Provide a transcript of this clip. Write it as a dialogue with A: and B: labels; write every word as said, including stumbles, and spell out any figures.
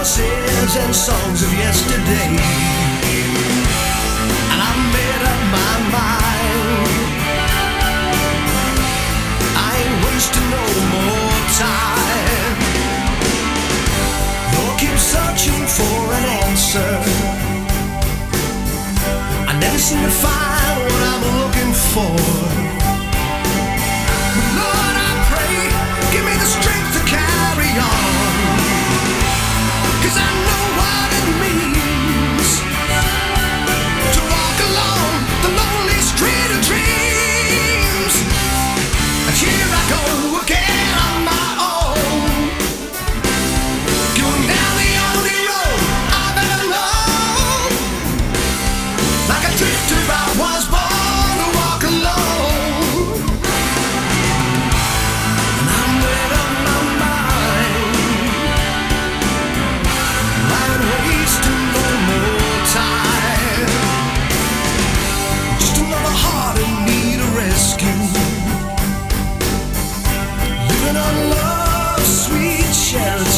A: dances and songs of yesterday. And I made up my mind, I ain't wasting no more time. Though I keep searching for an answer, I never seem to find what I'm looking for. Lord, I pray, give me the strength to carry on, 'cause I know what it means to walk along the lonely street of dreams. And here I go again on my own, going down the only road I've ever known. Like a drifter I was born to walk alone. And I made up my mind, I ain't wasting no more time. Just another heart in need of rescue, living on love's sweet shelter.